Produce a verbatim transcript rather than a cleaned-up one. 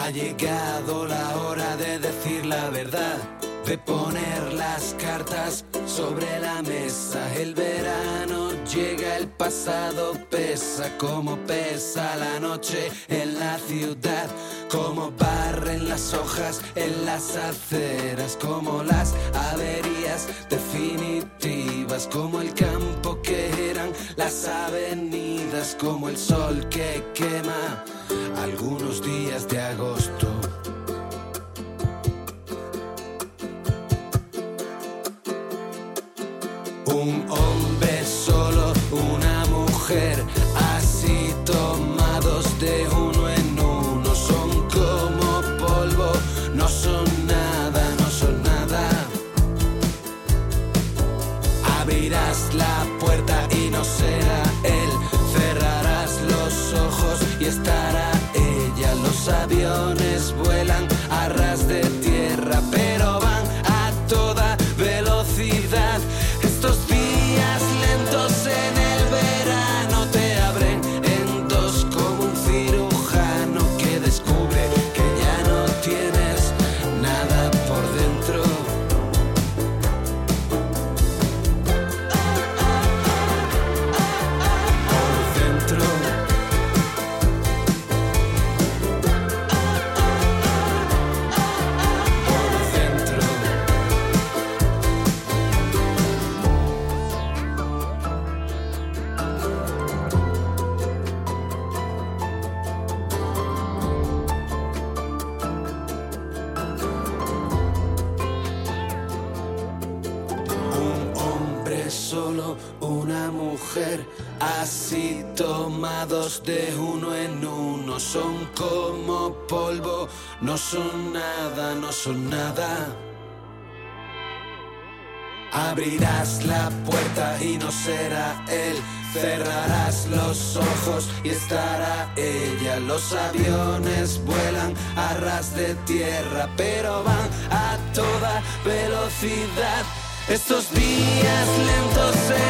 Ha llegado la hora de decir la verdad, de poner las cartas sobre la mesa. El verano llega, el pasado pesa, como pesa la noche en la ciudad, como barren las hojas en las aceras, como las averías definitivas, como el campo que eran las avenidas, como el sol que quema algunos días de agosto. Un hombre solo, una mujer, así tomados de uno en uno. Son como polvo, no son nada, no son nada. Abrirás la puerta y no será él. Cerrarás los ojos y estará ella. Los aviones vuelan a ras de tierra, pero van a toda velocidad. Estos días lentos en el verano te abren en dos como un cirujano que descubre que ya no tienes nada por dentro. Por dentro. Por dentro. Un hombre solo, una mujer, así tomados de uno en uno. Son como polvo, no son nada, no son nada. Abrirás la puerta y no será él. Cerrarás los ojos y estará ella. Los aviones vuelan a ras de tierra, pero van a toda velocidad. Estos días lentos